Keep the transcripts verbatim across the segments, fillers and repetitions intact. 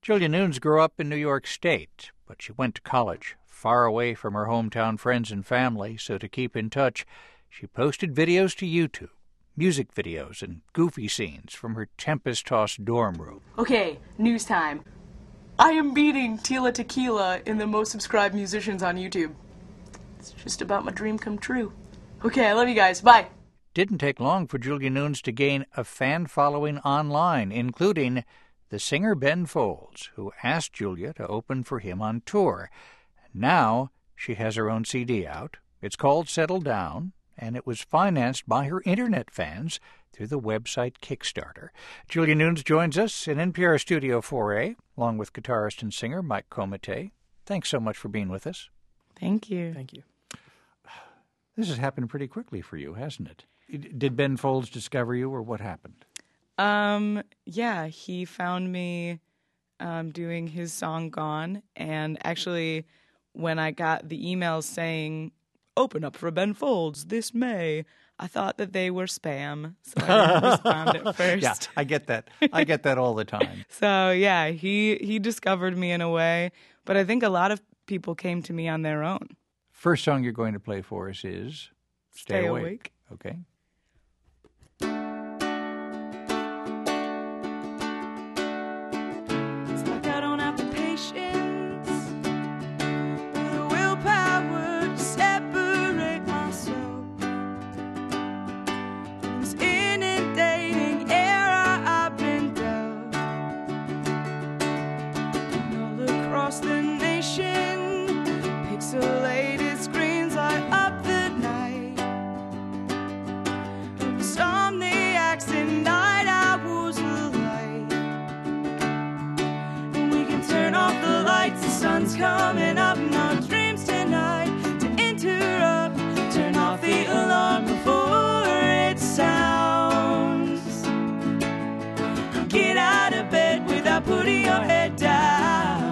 Julia Nunes grew up in New York State, but she went to college far away from her hometown friends and family, so to keep in touch, she posted videos to YouTube, music videos and goofy scenes from her tempest-tossed dorm room. Okay, news time. I am beating Tila Tequila in the most subscribed musicians on YouTube. It's just about my dream come true. Okay, I love you guys. Bye. Didn't take long for Julia Nunes to gain a fan following online, including the singer Ben Folds, who asked Julia to open for him on tour. Now she has her own C D out. It's called Settle Down, and it was financed by her internet fans through the website Kickstarter. Julia Nunes joins us in N P R Studio four A, along with guitarist and singer Mike Comite. Thanks so much for being with us. Thank you. Thank you. This has happened pretty quickly for you, hasn't it? Did Ben Folds discover you, or what happened? Um, yeah, he found me um, doing his song Gone, and actually when I got the emails saying, open up for Ben Folds this May, I thought that they were spam, so I didn't respond at first. Yeah, I get that. I get that all the time. So, yeah, he, he discovered me in a way, but I think a lot of people came to me on their own. First song you're going to play for us is Stay, Stay Awake. Awake. Okay. Coming up, no dreams tonight to interrupt. Turn off the alarm before it sounds. Get out of bed without putting your head down,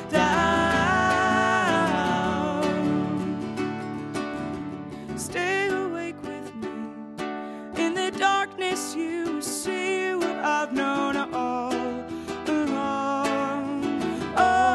down. Stay awake with me. In the darkness you see what I've known all along. Oh,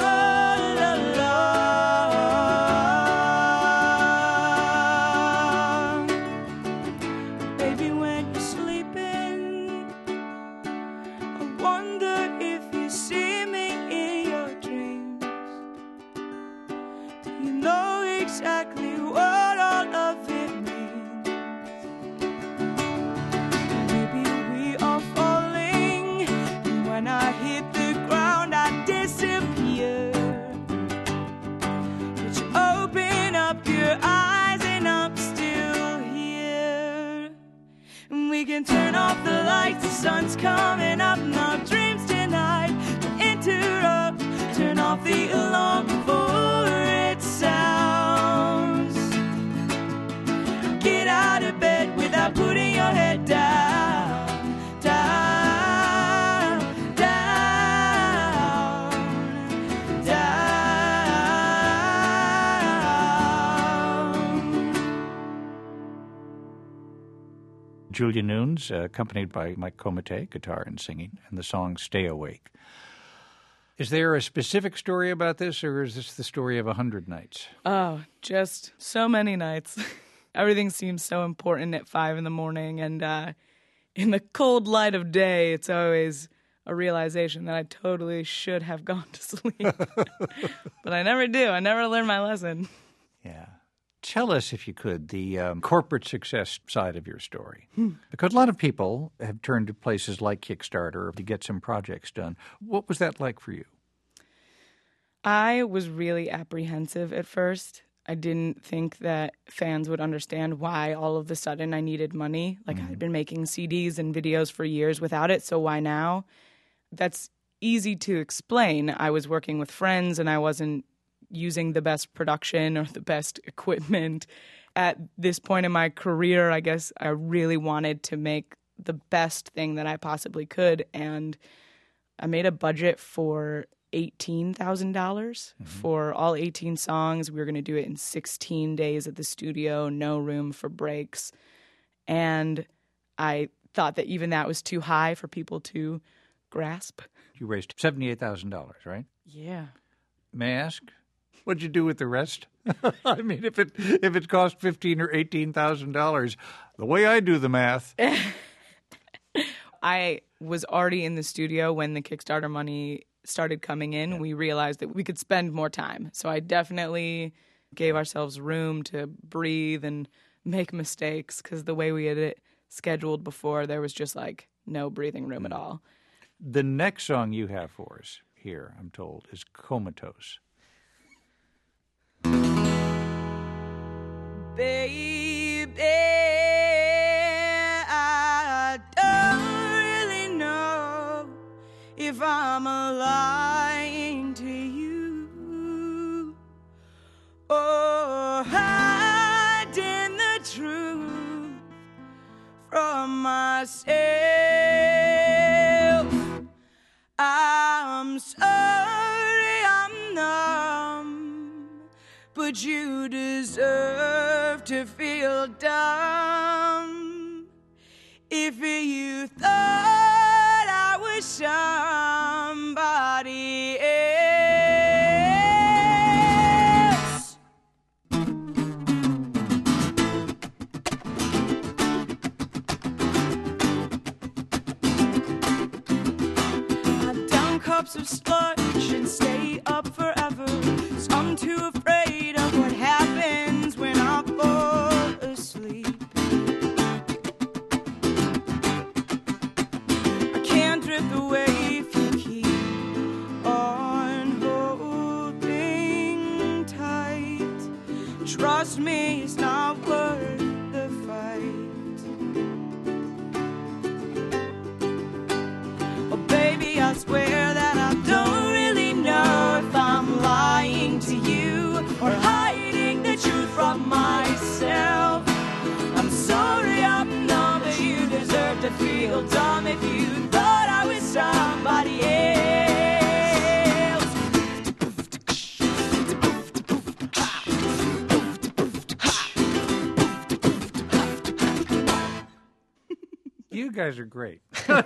turn off the lights, the sun's coming up, no dreams tonight to interrupt. Turn off the alarm before it sounds. Get out of bed without putting your head down, down, down, down. Julia Nunes, uh, accompanied by Mike Comite, guitar and singing, and the song Stay Awake. Is there a specific story about this, or is this the story of a hundred nights? Oh, just so many nights. Everything seems so important at five in the morning, and uh, in the cold light of day, it's always a realization that I totally should have gone to sleep. But I never do. I never learn my lesson. Yeah. Tell us, if you could, the um, corporate success side of your story. Hmm. Because a lot of people have turned to places like Kickstarter to get some projects done. What was that like for you? I was really apprehensive at first. I didn't think that fans would understand why all of a sudden I needed money. Like, mm-hmm. I'd been making C Ds and videos for years without it, so why now? That's easy to explain. I was working with friends and I wasn't using the best production or the best equipment. At this point in my career, I guess I really wanted to make the best thing that I possibly could, and I made a budget for eighteen thousand dollars mm-hmm. for all eighteen songs. We were going to do it in sixteen days at the studio, no room for breaks. And I thought that even that was too high for people to grasp. You raised seventy-eight thousand dollars, right? Yeah. May I ask, what'd you do with the rest? I mean, if it if it cost fifteen or eighteen thousand dollars, the way I do the math. I was already in the studio when the Kickstarter money started coming in. Yeah. We realized that we could spend more time. So I definitely gave ourselves room to breathe and make mistakes, because the way we had it scheduled before, there was just like no breathing room at all. The next song you have for us here, I'm told, is Comatose. Baby, I don't really know if I'm lying to you or hiding the truth from myself. I'm sorry I'm numb, but you deserve to feel dumb. If you thought I was somebody else, I've done cups of sludge and stay up forever, 'cause I'm too afraid of what happens when I fall asleep. I can't drift away if you keep on holding tight. Trust me, it's not worth the fight. Oh baby, I swear that I don't really know if I'm lying to you or hiding the truth from myself. I'm sorry I'm numb, but you deserve to feel dumb if you thought I was somebody else. You guys are great.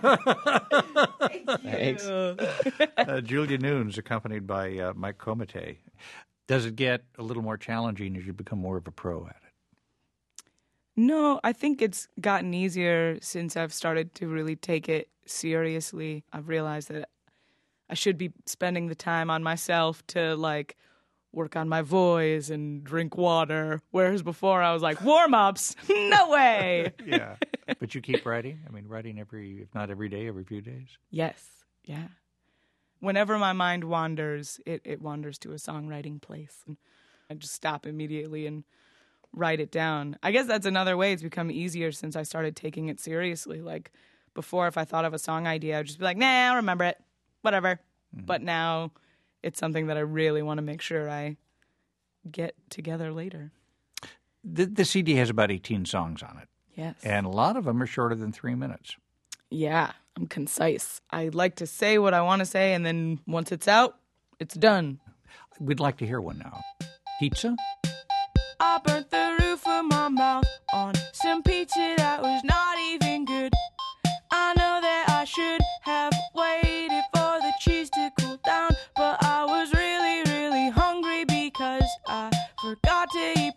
Thanks. uh, Julia Nunes, accompanied by uh, Mike Comite. Does it get a little more challenging as you become more of a pro at it? No, I think it's gotten easier since I've started to really take it seriously. I've realized that I should be spending the time on myself to, like, work on my voice and drink water, whereas before I was like, warm-ups? No way! Yeah. But you keep writing? I mean, writing every, if not every day, every few days? Yes, yeah. Whenever my mind wanders, it, it wanders to a songwriting place. And I just stop immediately and write it down. I guess that's another way it's become easier since I started taking it seriously. Like, before, if I thought of a song idea, I'd just be like, nah, I'll remember it. Whatever. Mm-hmm. But now it's something that I really want to make sure I get together later. The, the C D has about eighteen songs on it. Yes. And a lot of them are shorter than three minutes. Yeah, I'm concise. I like to say what I want to say, and then once it's out, it's done. We'd like to hear one now. Pizza? I burnt the roof of my mouth on some pizza that was not even good. I know that I should have waited for the cheese to cool down, but I was really, really hungry because I forgot to eat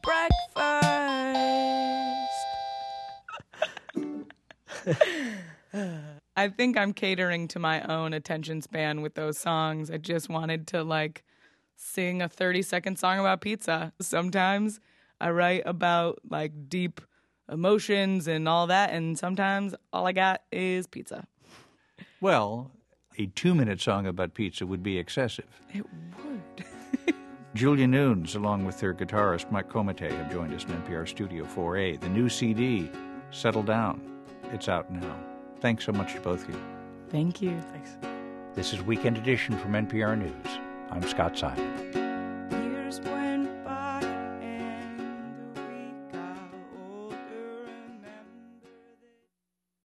breakfast. I think I'm catering to my own attention span with those songs. I just wanted to, like, sing a thirty-second song about pizza. Sometimes I write about, like, deep emotions and all that, and sometimes all I got is pizza. Well, a two-minute song about pizza would be excessive. It would. Julia Nunes, along with their guitarist Mike Comite, have joined us in N P R Studio four A. The new C D, Settle Down. It's out now. Thanks so much to both of you. Thank you. Thanks. This is Weekend Edition from N P R News. I'm Scott Simon.